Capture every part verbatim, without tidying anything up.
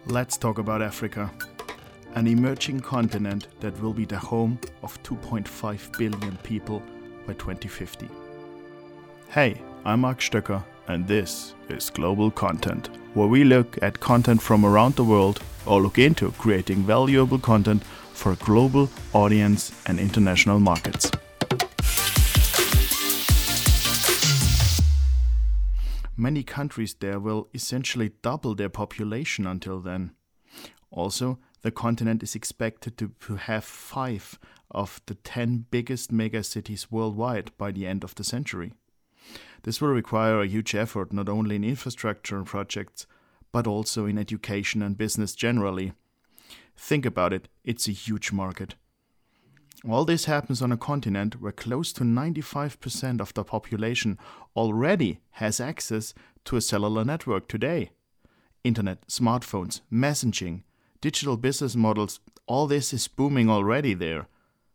Let's talk about Africa, an emerging continent that will be the home of two point five billion people by twenty fifty. Hey, I'm Mark Stöcker, and this is Global Content, where we look at content from around the world or look into creating valuable content for a global audience and international markets. Many countries there will essentially double their population until then. Also, the continent is expected to have five of the ten biggest megacities worldwide by the end of the century. This will require a huge effort not only in infrastructure and projects, but also in education and business generally. Think about it, it's a huge market. All this happens on a continent where close to ninety-five percent of the population already has access to a cellular network today. Internet, smartphones, messaging, digital business models, all this is booming already there.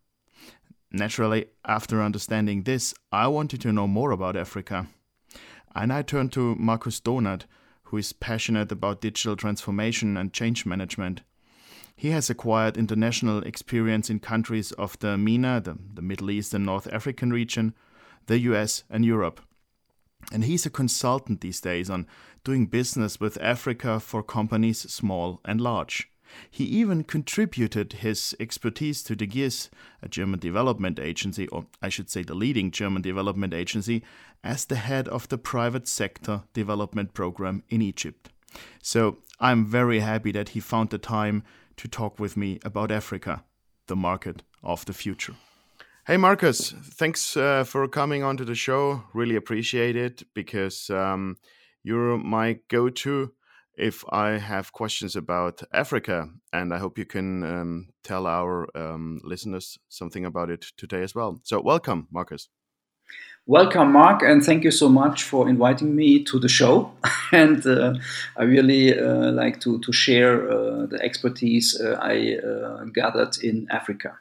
Naturally, after understanding this, I wanted to know more about Africa. And I turned to Markus Donath, who is passionate about digital transformation and change management. He has acquired international experience in countries of the MENA, the, the Middle East and North African region, the U S and Europe. And he's a consultant these days on doing business with Africa for companies small and large. He even contributed his expertise to the G I S, a German development agency, or I should say the leading German development agency, as the head of the private sector development program in Egypt. So I'm very happy that he found the time to talk with me about Africa, the market of the future. Hey Markus, thanks uh, for coming onto the show. Really appreciate it because um, you're my go-to if I have questions about Africa, and I hope you can um, tell our um, listeners something about it today as well. So welcome, Markus. Welcome, Mark, and thank you so much for inviting me to the show. and uh, I really uh, like to, to share uh, the expertise uh, I uh, gathered in Africa.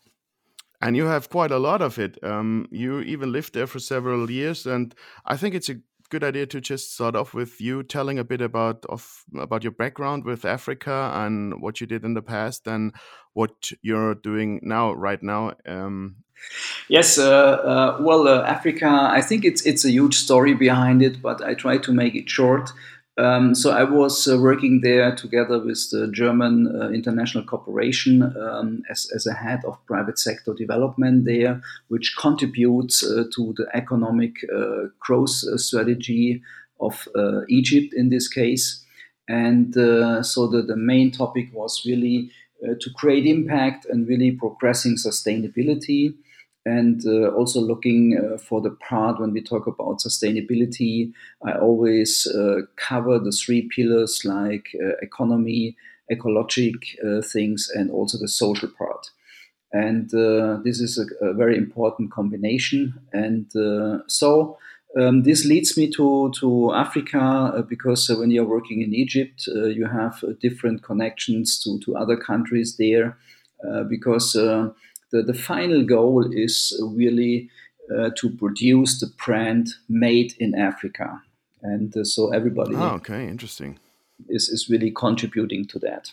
And you have quite a lot of it. Um, you even lived there for several years, and I think it's a good idea to just start off with you telling a bit about of about your background with Africa and what you did in the past and what you're doing now, right now. Um, Yes, uh, uh, well, uh, Africa, I think it's it's a huge story behind it, but I try to make it short. Um, so I was uh, working there together with the German uh, International Corporation um, as, as a head of private sector development there, which contributes uh, to the economic uh, growth uh, strategy of uh, Egypt in this case. And uh, so the, the main topic was really uh, to create impact and really progressing sustainability. And uh, also looking uh, for the part when we talk about sustainability, I always uh, cover the three pillars like uh, economy, ecologic uh, things, and also the social part. And uh, this is a, a very important combination. And uh, so um, this leads me to, to Africa uh, because uh, when you're working in Egypt, uh, you have uh, different connections to, to other countries there uh, because uh, The, the final goal is really uh, to produce the brand made in Africa. And uh, so everybody oh, okay, interesting. Is, is really contributing to that.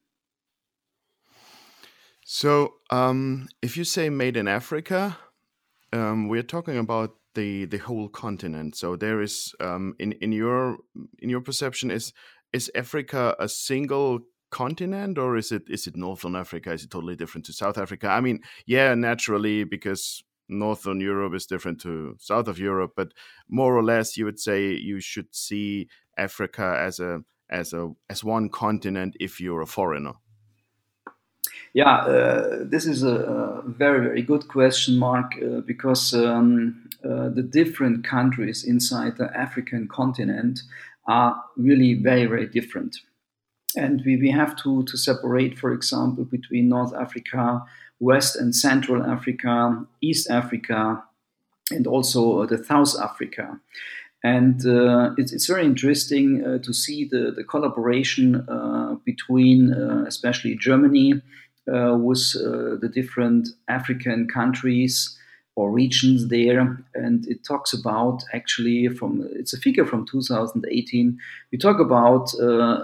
So um, if you say made in Africa, um, we're talking about the, the whole continent. So there is, um, in, in your in your perception, is is Africa a single continent, or is it is it Northern Africa? Is it totally different to South Africa? I mean, yeah, naturally, because Northern Europe is different to South of Europe, but more or less, you would say you should see Africa as a as a as one continent if you're a foreigner. Yeah, uh, this is a very very good question, Mark, uh, because um, uh, the different countries inside the African continent are really very very different. And we, we have to, to separate, for example, between North Africa, West and Central Africa, East Africa, and also the South Africa. And uh, it's, it's very interesting uh, to see the, the collaboration uh, between uh, especially Germany uh, with uh, the different African countries or regions there. And it talks about actually from, it's a figure from two thousand eighteen, we talk about uh,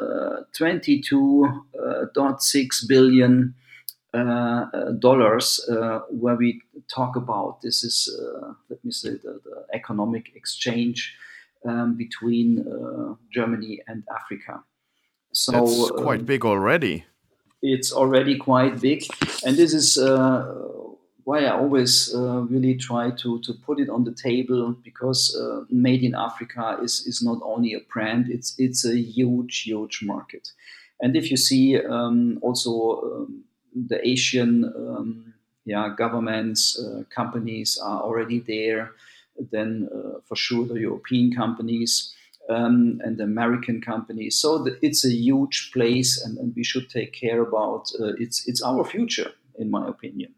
twenty-two point six billion uh, uh, dollars, uh, where we talk about this is, uh, let me say, the, the economic exchange um, between uh, Germany and Africa. That's So quite um, big already. it's already quite big, and this is uh, why I always uh, really try to to put it on the table, because uh, Made in Africa is is not only a brand; it's it's a huge huge market. And if you see um, also um, the Asian um, yeah governments, uh, companies are already there, then uh, for sure the European companies um, and the American companies. So the, it's a huge place, and, and we should take care about uh, it's it's our future, in my opinion.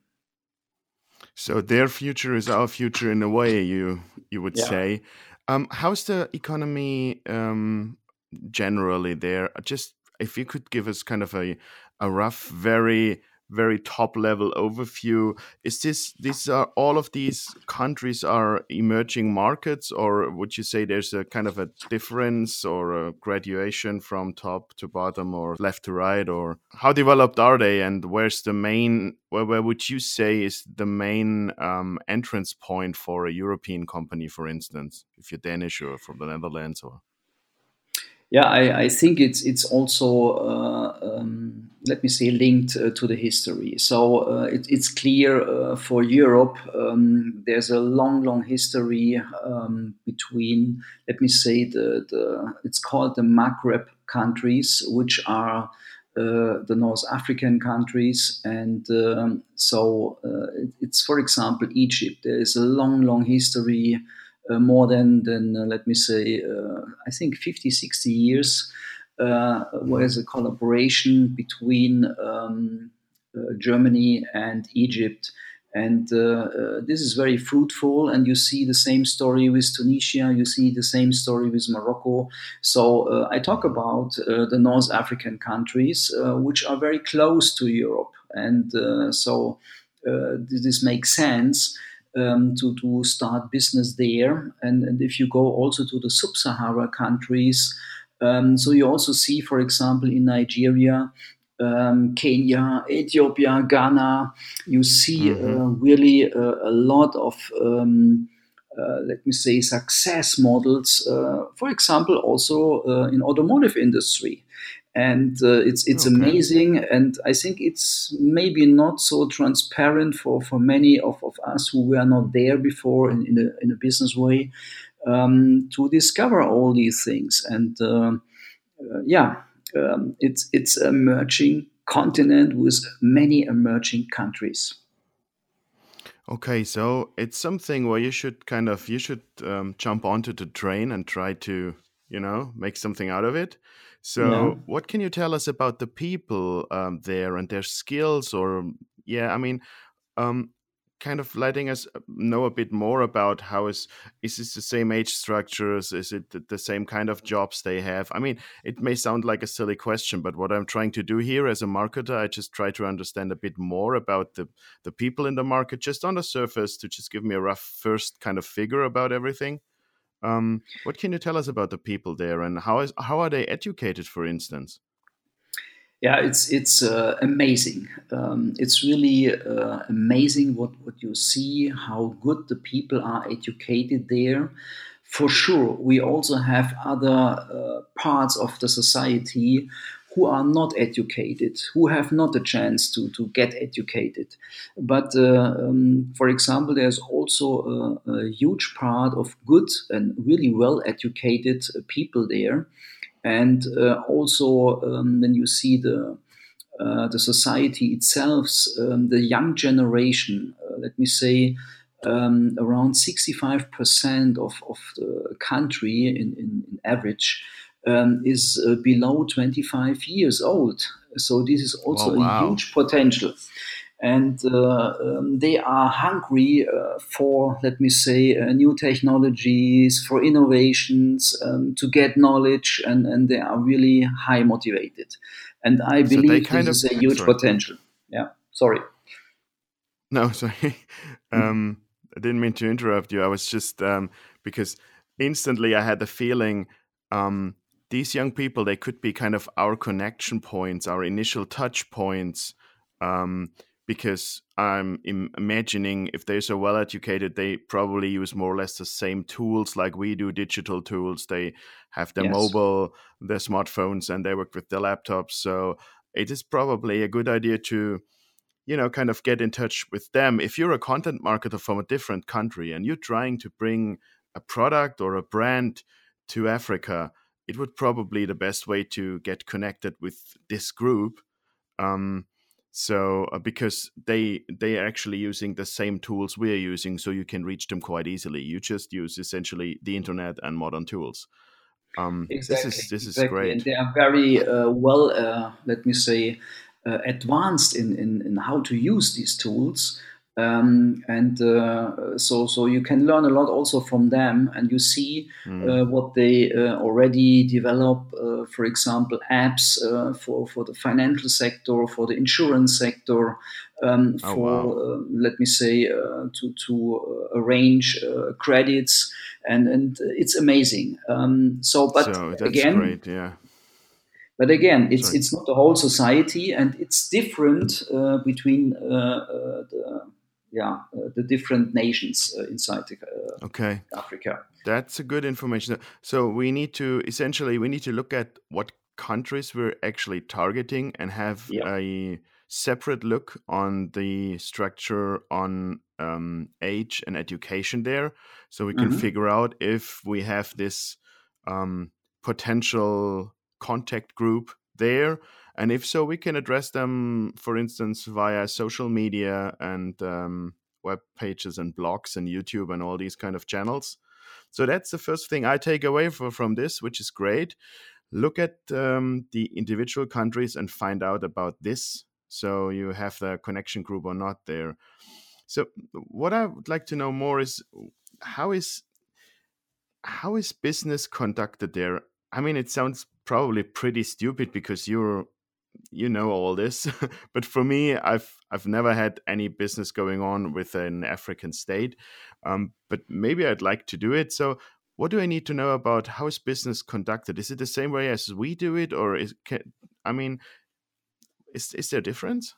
So their future is our future in a way, you you would Yeah. say. Um, how's the economy um, generally there? Just if you could give us kind of a a rough, very very top level overview. Is this these are all of these countries are emerging markets, or would you say there's a kind of a difference or a graduation from top to bottom or left to right, or how developed are they, and where's the main where, where would you say is the main um, entrance point for a European company, for instance, if you're Danish or from the Netherlands? Or Yeah, I, I think it's it's also uh, um, let me say linked uh, to the history. So uh, it, it's clear uh, for Europe um, there's a long long history um, between, let me say, the, the it's called the Maghreb countries, which are uh, the North African countries, and um, so uh, it, it's, for example, Egypt. There is a long long history, uh, more than, than uh, let me say, uh, I think fifty, sixty years, uh, Mhm. was a collaboration between um, uh, Germany and Egypt. And uh, uh, this is very fruitful. And you see the same story with Tunisia, you see the same story with Morocco. So uh, I talk Mhm. about uh, the North African countries, uh, which are very close to Europe. And uh, so uh, this makes sense um, to, to start business there. And, and if you go also to the sub-Sahara countries, um, so you also see, for example, in Nigeria, um, Kenya, Ethiopia, Ghana, you see Mhm. uh, really a, a lot of, um, uh, let me say, success models. Uh, for example, also uh, in automotive industry. And uh, it's it's Okay. amazing, and I think it's maybe not so transparent for, for many of, of us who were not there before in, in, a, in a business way, um, to discover all these things. And uh, uh, yeah, um, it's it's an emerging continent with many emerging countries. Okay, so it's something where you should kind of you should um, jump onto the train and try to, you know, make something out of it. Yeah. So, what can you tell us about the people um, there and their skills? Or, yeah, I mean, um, kind of letting us uh, know a bit more about how is is this the same age structures? Is it the the same kind of jobs they have? I mean, it may sound like a silly question, but what I'm trying to do here as a marketer, I just try to understand a bit more about the the people in the market, just on the surface, to just give me a rough first kind of figure about everything. Um, what can you tell us about the people there, and how is how are they educated, for instance? Yeah, it's it's uh, amazing. Um, it's really uh, amazing what, what you see, how good the people are educated there. For sure, we also have other uh, parts of the society who are not educated, who have not a chance to, to get educated. But uh, um, for example, there's also a, a huge part of good and really well educated people there. And uh, also, um, when you see the uh, the society itself, um, the young generation, uh, let me say, um, around sixty-five percent of, of the country in, in, in average um, is uh, below twenty-five years old. So this is Oh, also a wow. huge potential. And uh, um, they are hungry uh, for, let me say, uh, new technologies, for innovations, um, to get knowledge, and, and they are really high motivated. And I So they believe this kind of is a huge sorry. potential. Yeah, sorry. No, sorry. Um, I didn't mean to interrupt you. I was just um, because instantly I had the feeling um, these young people, they could be kind of our connection points, our initial touch points, um, because I'm im- imagining if they're so well educated, they probably use more or less the same tools like we do, digital tools. They have their Yes. mobile, their smartphones, and they work with their laptops. So it is probably a good idea to, you know, kind of get in touch with them. If you're a content marketer from a different country and you're trying to bring a product or a brand to Africa, it would probably the best way to get connected with this group. Um, so uh, because they they are actually using the same tools we're using, so you can reach them quite easily. You just use essentially the internet and modern tools. Um, this Exactly, is this is exactly, and great. they are very uh, well, uh, let me say, uh, advanced in, in in how to use these tools, um, and uh, so so you can learn a lot also from them, and you see Mm. uh, what they uh, already develop. Uh, for example, apps uh, for for the financial sector, for the insurance sector, um, Oh wow! for uh, let me say uh, to to uh, arrange uh, credits, and and it's amazing. Um, so, but So that's again, great. Yeah. but again, it's Sorry. it's not the whole society, and it's different uh, between uh, uh, the yeah uh, the different nations uh, inside the, uh, Okay. Africa. That's a good information. So we need to essentially we need to look at what countries we're actually targeting and have Yeah. a separate look on the structure on um, age and education there, so we can Hmm. figure out if we have this um, potential contact group there, and if so, we can address them, for instance, via social media and um, web pages and blogs and YouTube and all these kind of channels. So that's the first thing I take away for, from this, which is great. Look at um, the individual countries and find out about this. So you have the connection group or not there. So what I would like to know more is how is how is business conducted there? I mean, it sounds probably pretty stupid because you're you know all this, but for me, I've I've never had any business going on with an African state, um, but maybe I'd like to do it. So, what do I need to know about how is business conducted? Is it the same way as we do it, or is can, I mean, is is there a difference?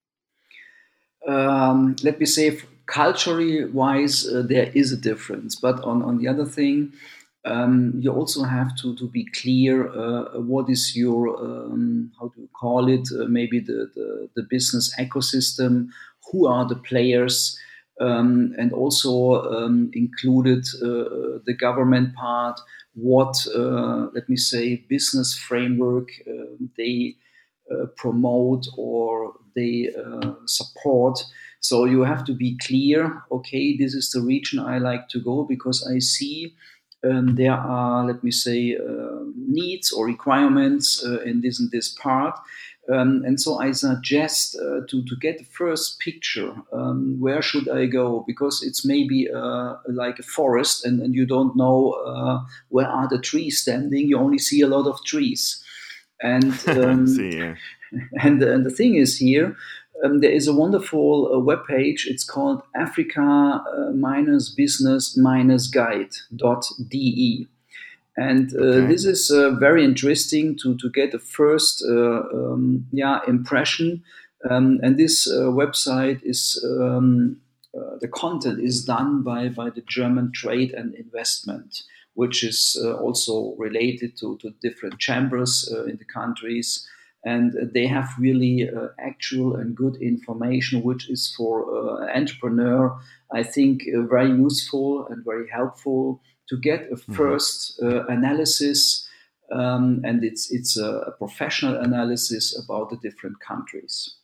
Um, let me say, culturally wise, uh, there is a difference. But on, on the other thing, um, you also have to, to be clear uh, what is your, um, how do you call it, uh, maybe the, the, the business ecosystem, who are the players, um, and also um, included uh, the government part, what, uh, let me say, business framework uh, they uh, promote or they uh, support. So you have to be clear. Okay, this is the region I like to go because I see um, there are, let me say, uh, needs or requirements uh, in this and this part. Um, and so I suggest uh, to, to get the first picture. Um, where should I go? Because it's maybe uh, like a forest, and, and you don't know uh, where are the trees standing. You only see a lot of trees. And um, See, yeah. and, and the thing is here, um, there is a wonderful uh, web page. It's called Africa uh, minus business minus guide dot de. And uh, Okay. this is uh, very interesting to, to get a first uh, um, yeah impression. Um, and this uh, website is um, uh, the content is done by by the German Trade and Investment, which is uh, also related to, to different chambers uh, in the countries. And they have really uh, actual and good information, which is for uh, entrepreneur, I think, uh, very useful and very helpful to get a Hmm. first uh, analysis, um, and it's it's a, a professional analysis about the different countries.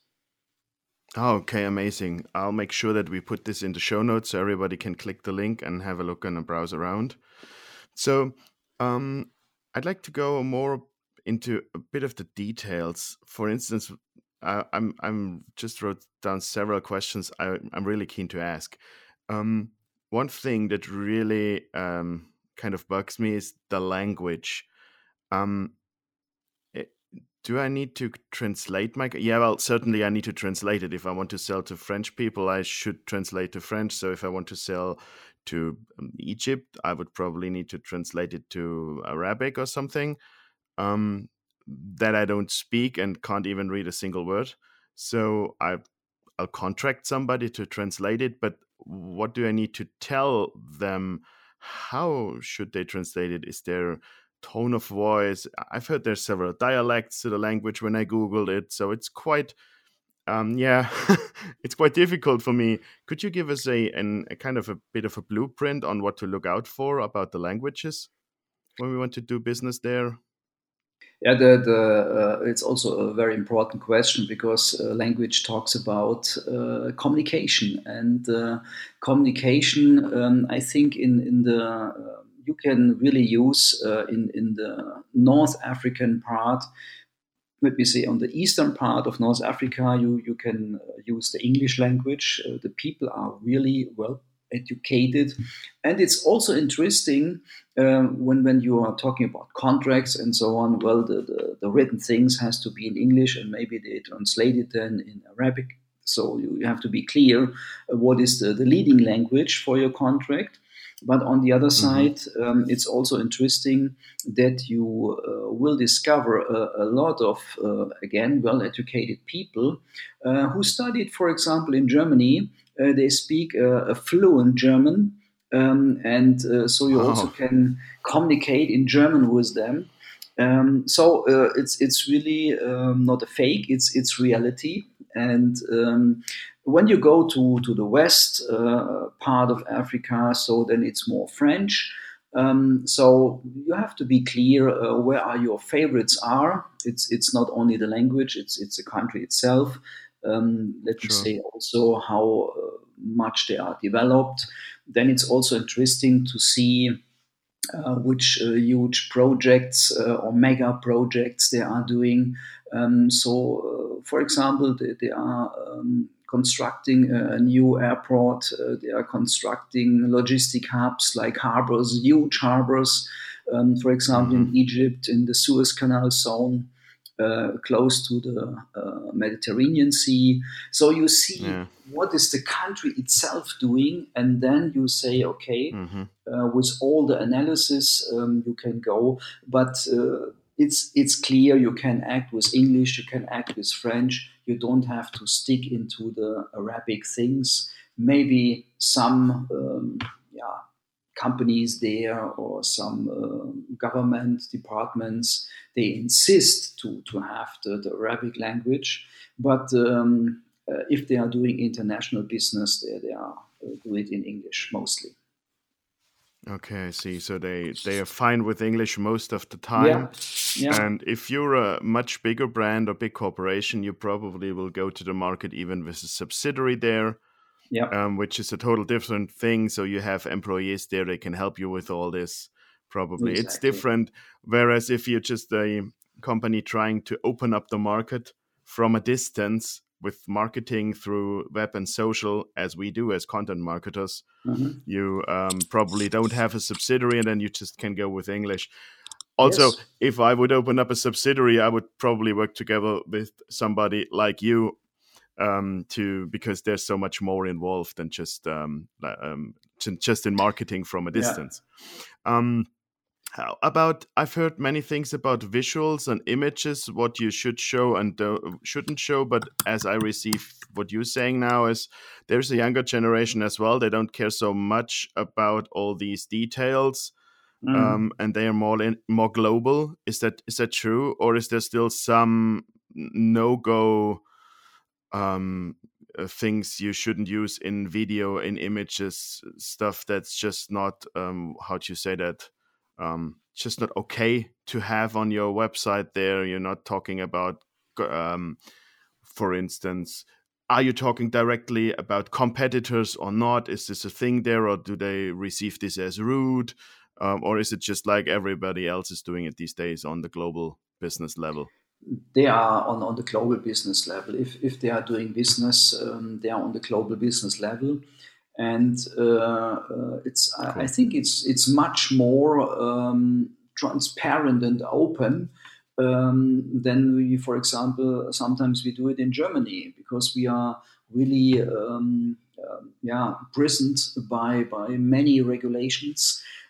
Oh, okay, amazing. I'll make sure that we put this in the show notes so everybody can click the link and have a look and browse around. So, um, I'd like to go more into a bit of the details. For instance, I, I'm I'm just wrote down several questions I, I'm really keen to ask. Um, One thing that really um, kind of bugs me is the language. Um, it- do I need to translate my? Yeah, well, certainly I need to translate it. If I want to sell to French people, I should translate to French. So if I want to sell to um, Egypt, I would probably need to translate it to Arabic or something. um, that I don't speak and can't even read a single word. So I, I'll contract somebody to translate it. But what do I need to tell them? How should they translate it? Is there tone of voice? I've heard there's several dialects to the language when I Googled it. So it's quite um, yeah, it's quite difficult for me. Could you give us a, an, a kind of a bit of a blueprint on what to look out for about the languages when we want to do business there? Yeah, the, the, uh, it's also a very important question because uh, language talks about uh, communication and uh, communication. Um, I think in in the uh, you can really use uh, in in the North African part. Let me say on the eastern part of North Africa, you you can uh, use the English language. Uh, the people are really well educated, and it's also interesting um, when when you are talking about contracts and so on. Well, the, the the written things has to be in English, and maybe they translate it then in Arabic. So you, you have to be clear uh, what is the, the leading language for your contract. But on the other Mm-hmm. side, um, it's also interesting that you uh, will discover a, a lot of, uh, again, well educated people uh, who studied, for example, in Germany. Uh, they speak uh, a fluent German. Um, and uh, so you also Wow. can communicate in German with them. Um, so uh, it's it's really um, not a fake; it's it's reality. And um, when you go to to the west uh, part of Africa, so then it's more French. Um, so you have to be clear uh, where are your favorites are. It's it's not only the language; it's it's the country itself. Um, let me Sure. say also how uh, much they are developed. Then it's also interesting to see uh, which uh, huge projects uh, or mega projects they are doing. Um, so, uh, for example, they, they are um, constructing a, a new airport. Uh, they are constructing logistic hubs like harbors, huge harbors. Um, for example, Mm-hmm. in Egypt, in the Suez Canal zone, uh, close to the uh, Mediterranean Sea. So you see Yeah. what is the country itself doing, and then you say, okay, Mm-hmm. uh, with all the analysis um, you can go, but uh, it's it's clear you can act with English, you can act with French. You don't have to stick into the Arabic things. Maybe some um, yeah companies there or some uh, government departments they insist to to have the, the Arabic language, but um, uh, if they are doing international business, they they are uh, do it in English mostly. Okay, I see. So they they are fine with English most of the Yeah, time. yeah, And if you're a much bigger brand or big corporation, you probably will go to the market even with a subsidiary there, yeah, um, which is a total different thing. So you have employees there; they can help you with all this. Probably it's exactly. different. Whereas if you're just a company trying to open up the market from a distance with marketing through web and social, as we do as content marketers, Mhm. you um, probably don't have a subsidiary, and then you just can go with English. Also, Yes. if I would open up a subsidiary, I would probably work together with somebody like you, um, to because there's so much more involved than just um, li- um, j- just in marketing from a Yeah. distance. Um, how about I've heard many things about visuals and images, what you should show and uh, shouldn't show. But as I receive what you're saying now is there's a younger generation as well. They don't care so much about all these details, Mm. um, and they are more in, more global. Is that is that true, or is there still some no go um, uh, things you shouldn't use in video, in images, stuff that's just not um, how do you say that? Um, just not okay to have on your website. There, you're not talking about, um, for instance. Are you talking directly about competitors or not? Is this a thing there, or do they receive this as rude? Um, or is it just like everybody else is doing it these days on the global business level? They are on, on the global business level. If, if they are doing business, um, they are on the global business level. And uh, uh, it's I I Cool. think it's it's much more um, transparent and open um, than we, for example, sometimes we do it in Germany because we are really um, um, yeah prisoned by by many regulations.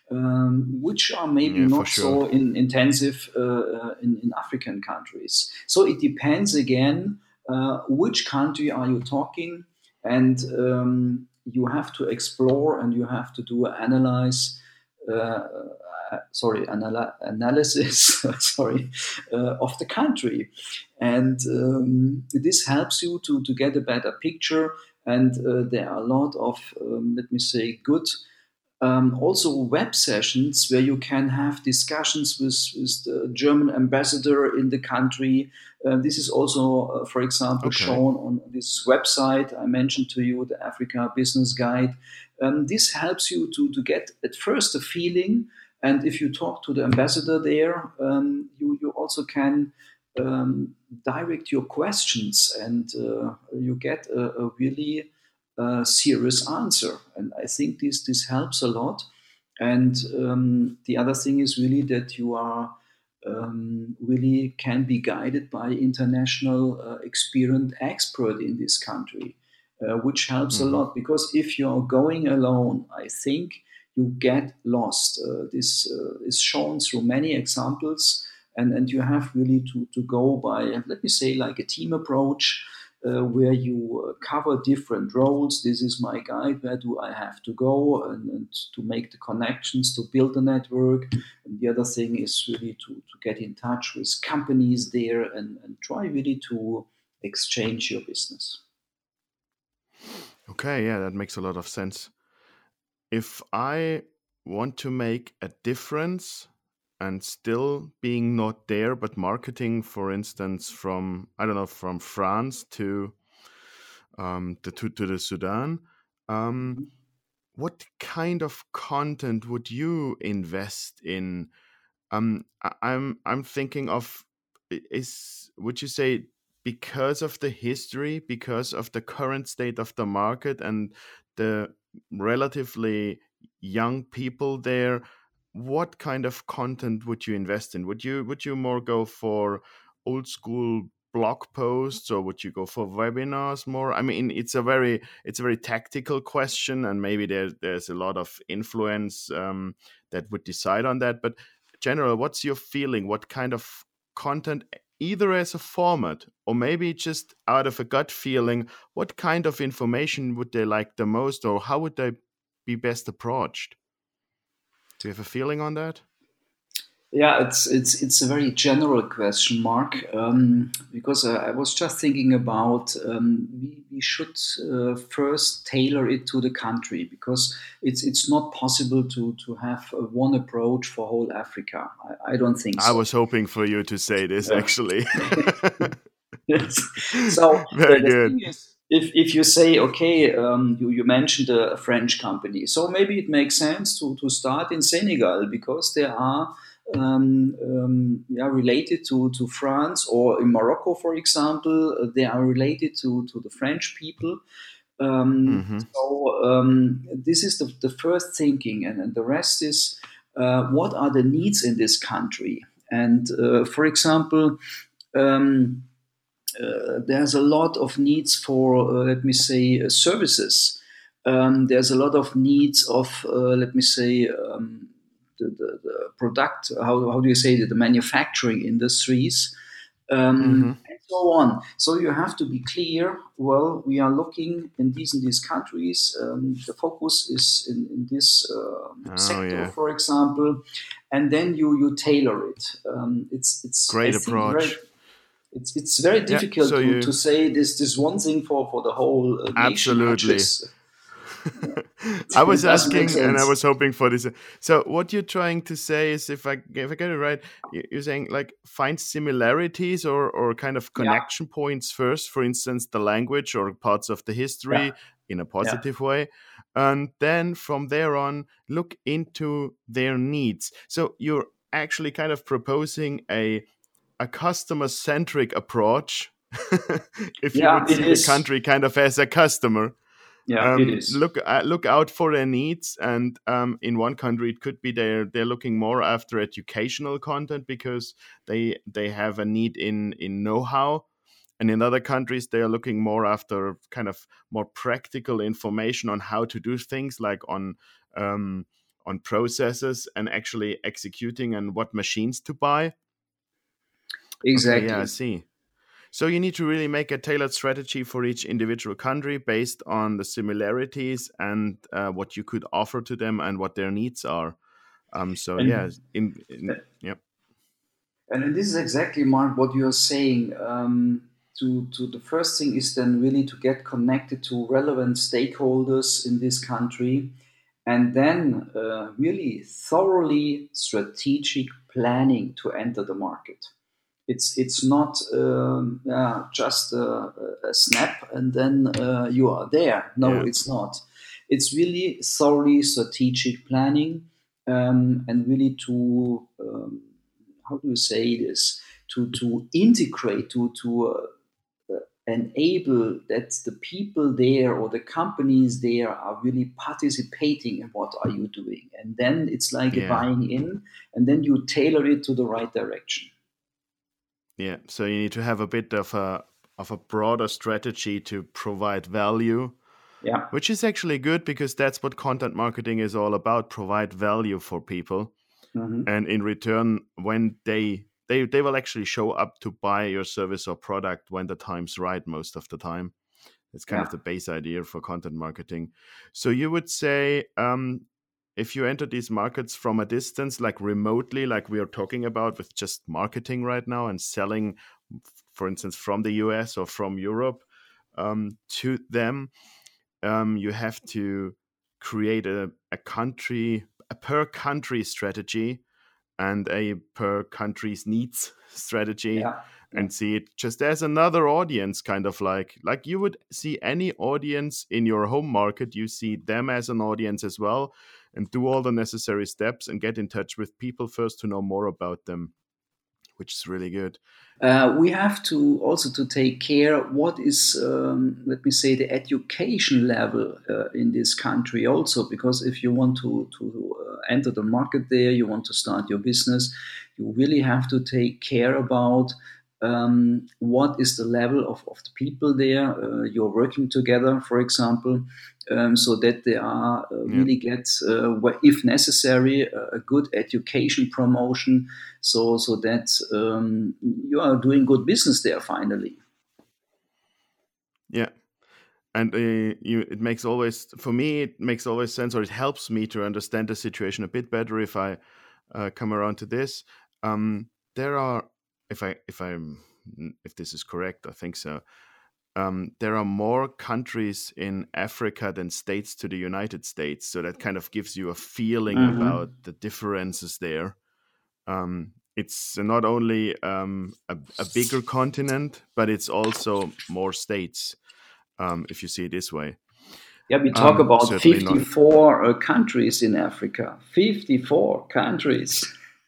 um, which are maybe Yeah, for not sure. so in, intensive uh, uh, in, in African countries. So it depends again, uh, which country are you talking, and um, you have to explore and you have to do analyze. Uh, uh, sorry, anal- analysis. sorry, uh, of the country, and um, this helps you to to get a better picture. And uh, there are a lot of, um, let me say, good um, also web sessions where you can have discussions with, with the German ambassador in the country. Uh, this is also, uh, for example, Okay. shown on this website I mentioned to you, the Africa Business Guide. Um, this helps you to, to get at first a feeling. And if you talk to the ambassador there, um, you, you also can um, direct your questions, and uh, you get a, a really uh, serious answer. And I think this this helps a lot. And um, the other thing is really that you are um, really can be guided by international uh, experienced expert in this country, uh, which helps a Hmm. lot. Because if you're going alone, I think you get lost. Uh, this uh, is shown through many examples, and and you have really to to go by, let me say, like a team approach, uh, where you uh, cover different roles. This is my guide. Where do I have to go, and, and to make the connections, to build the network. And the other thing is really to, to get in touch with companies there, and, and try really to exchange your business. Okay, yeah, that makes a lot of sense. If I want to make a difference and still being not there, but marketing, for instance, from, I don't know, from France to um, to, to, to the Sudan, um, what kind of content would you invest in? Um, I, I'm I'm thinking of, i- is would you say, because of the history, because of the current state of the market and the relatively young people there, what kind of content would you invest in? Would you would you more go for old school blog posts, or would you go for webinars more? I mean, it's a very it's a very tactical question, and maybe there there's a lot of influence um, that would decide on that. But general, what's your feeling? What kind of content, either as a format or maybe just out of a gut feeling, what kind of information would they like the most, or how would they be best approached? Do you have a feeling on that? Yeah, it's it's it's a very general question, Mark, um, because uh, I was just thinking about, um, we, we should uh, first tailor it to the country, because it's it's not possible to to have uh, one approach for whole Africa. I, I don't think I so. was hoping for you to say this, Yeah. actually. Yes. So the, Very the good. thing is, if, if you say, okay, um, you, you mentioned a, a French company, so maybe it makes sense to, to start in Senegal, because there are um, um, yeah, related to, to France, or in Morocco, for example, uh, they are related to, to the French people. Um, Hmm. so um, this is the, the first thinking, and, and the rest is, uh, what are the needs in this country? And uh, for example, um, uh, there's a lot of needs for, uh, let me say, uh, services. Um, there's a lot of needs of, uh, let me say, um, the, the, the product, how, how do you say it, the manufacturing industries, Hmm. um, and so on. So you have to be clear. Well, we are looking in these and these countries. Um, the focus is in, in this um, Oh, sector, yeah. for example, and then you you tailor it. Um, it's it's I Great think very approach. it's it's very Yeah, difficult so to, you to say this this one thing for, for the whole uh, nation absolutely. matches. I It was doesn't make asking, and I sense. was hoping for this. So, what you're trying to say is, if I if I get it right, you- you're saying like find similarities or or kind of Yeah, connection points first. For instance, the language or parts of the yeah, history in a yeah, positive way, and then from there on, look into their needs. So you're actually kind of proposing a a customer centric approach. If you yeah. would It see the is. country kind of as a customer, Yeah, it um, is. look uh, look out for their needs. And um, in one country it could be they're they're looking more after educational content because they they have a need in in know-how, and in other countries they are looking more after kind of more practical information on how to do things, like on um, on processes and actually executing and what machines to buy. Exactly. Okay, yeah, I see. So you need to really make a tailored strategy for each individual country based on the similarities and uh, what you could offer to them and what their needs are. Um, so yeah, And in, in yeah, And this is exactly, Mark, what you're saying. Um, to, to the first thing is then really to get connected to relevant stakeholders in this country, and then uh, really thoroughly strategic planning to enter the market. It's it's not um, uh, just a, a snap and then uh, you are there. No, yeah, it's not. It's really thoroughly strategic planning, um, and really to um, how do you say this, to to integrate, to to uh, uh, enable that the people there or the companies there are really participating in what are you doing, and then it's like a yeah, buying in, and then you tailor it to the right direction. yeah. So you need to have a bit of a of a broader strategy to provide value, Yeah. which is actually good because that's what content marketing is all about: provide value for people. Hmm. And in return, when they they they will actually show up to buy your service or product when the time's right, most of the time. It's kind of Yeah. the base idea for content marketing. So you would say, um, if you enter these markets from a distance, like remotely, like we are talking about with just marketing right now and selling, for instance, from the U S or from Europe, um, to them, um, you have to create a, a country, a per country strategy and a per country's needs strategy, Yeah. Yeah. and see it just as another audience, kind of like like you would see any audience in your home market. You see them as an audience as well, and do all the necessary steps and get in touch with people first to know more about them, which is really good. Uh, we have to also to take care what is, um, let me say, the education level uh, in this country also, because if you want to to uh, enter the market there, you want to start your business, you really have to take care about um, what is the level of, of the people there uh, you're working together, for example, um, so that they are uh, Yeah. really get, uh, if necessary, a good education promotion, so so that um, you are doing good business there finally. Yeah. And uh, you, it makes always, for me, it makes always sense, or it helps me to understand the situation a bit better if I uh, come around to this. Um, there are, if I, if I'm, if this is correct, I think so. Um, there are more countries in Africa than states to the United States, so that kind of gives you a feeling Hmm. about the differences there. Um, it's not only um, a, a bigger continent, but it's also more states. Um, if you see it this way. Yeah, we talk Um, about certainly not. fifty-four uh, countries in Africa. fifty-four countries.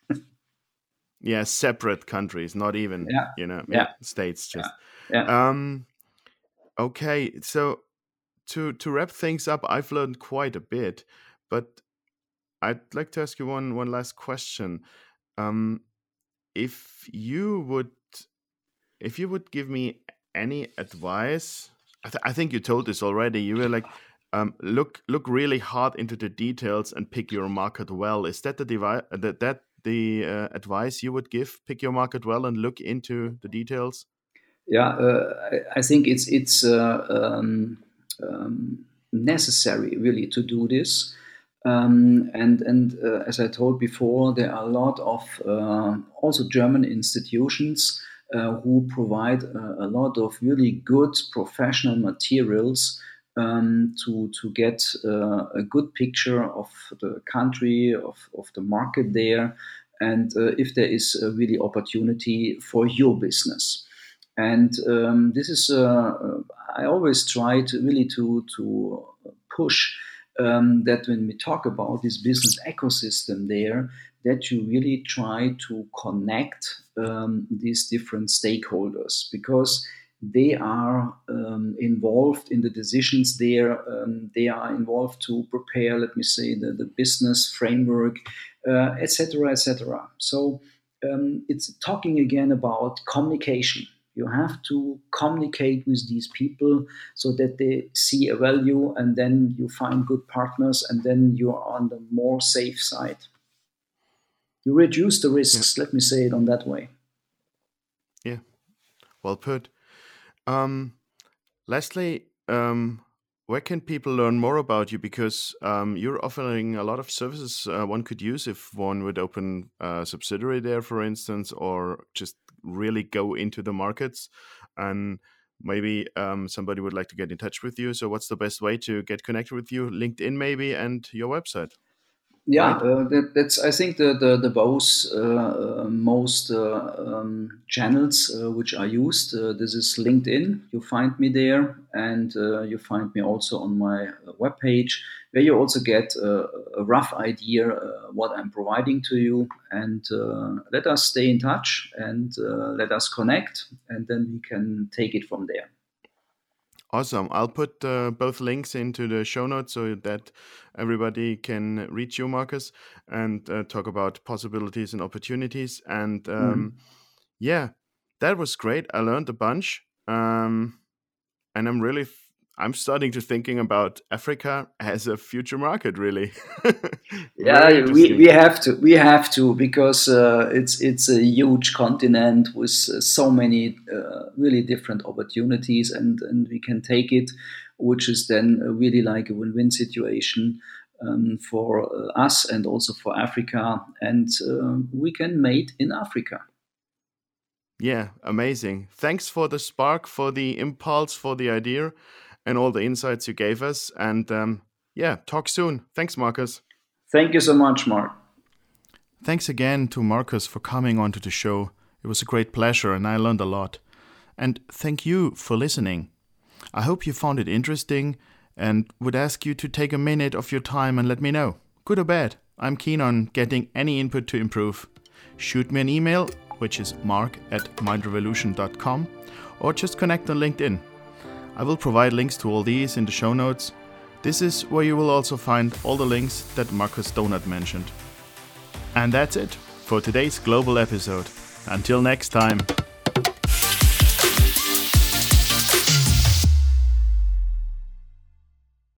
Yeah, separate countries, not even, Yeah, you know, yeah, yeah, states. yeah, Just yeah. um, okay. So to to wrap things up, I've learned quite a bit, but I'd like to ask you one one last question. Um, if you would if you would give me any advice, I, th- I think you told this already. You were like, um, look look really hard into the details and pick your market well. Is that the devi- uh, that that the uh, advice you would give? Pick your market well and look into the details. Yeah, uh, I, I think it's it's uh, um, um, necessary really to do this. Um, and and uh, as I told before, there are a lot of uh, also German institutions uh, who provide uh, a lot of really good professional materials um, to to get uh, a good picture of the country, of, of the market there, and uh, if there is a really opportunity for your business. And um, this is uh, I always try to really to to push um, that when we talk about this business ecosystem there, that you really try to connect um, these different stakeholders, because they are um, involved in the decisions there. Um, they are involved to prepare, let me say, the, the business framework, et cetera, et cetera. So um, it's talking again about communication. You have to communicate with these people so that they see a value, and then you find good partners, and then you are on the more safe side. You reduce the risks, yeah. Let me say it on that way. Yeah, well put. Um, Lastly, um, where can people learn more about you? Because um, you're offering a lot of services uh, one could use if one would open a subsidiary there, for instance, or just really go into the markets. And maybe um, somebody would like to get in touch with you. So what's the best way to get connected with you? LinkedIn maybe, and your website? Yeah, right? uh, that, that's I think the the, the both uh, most uh, um, channels uh, which are used. Uh, this is LinkedIn. You find me there, and uh, you find me also on my webpage, where you also get uh, a rough idea uh, what I'm providing to you. And uh, let us stay in touch, and uh, let us connect, and then we can take it from there. Awesome. I'll put uh, both links into the show notes so that everybody can reach you, Marcus, and uh, talk about possibilities and opportunities. And um, mm. yeah, that was great. I learned a bunch. Um, and I'm really, f- I'm starting to thinking about Africa as a future market, really. Yeah, we, we have to, we have to, because uh, it's it's a huge continent with uh, so many uh, really different opportunities, and, and we can take it, which is then really like a win-win situation um, for uh, us and also for Africa, and uh, we can mate in Africa. Yeah, amazing. Thanks for the spark, for the impulse, for the idea, and all the insights you gave us. And um, yeah, talk soon. Thanks, Marcus. Thank you so much, Mark. Thanks again to Marcus for coming onto the show. It was a great pleasure, and I learned a lot. And thank you for listening. I hope you found it interesting, and would ask you to take a minute of your time and let me know, good or bad. I'm keen on getting any input to improve. Shoot me an email, which is mark at mindrevolution dot com, or just connect on LinkedIn. I will provide links to all these in the show notes. This is where you will also find all the links that Marcus Donat mentioned. And that's it for today's global episode. Until next time.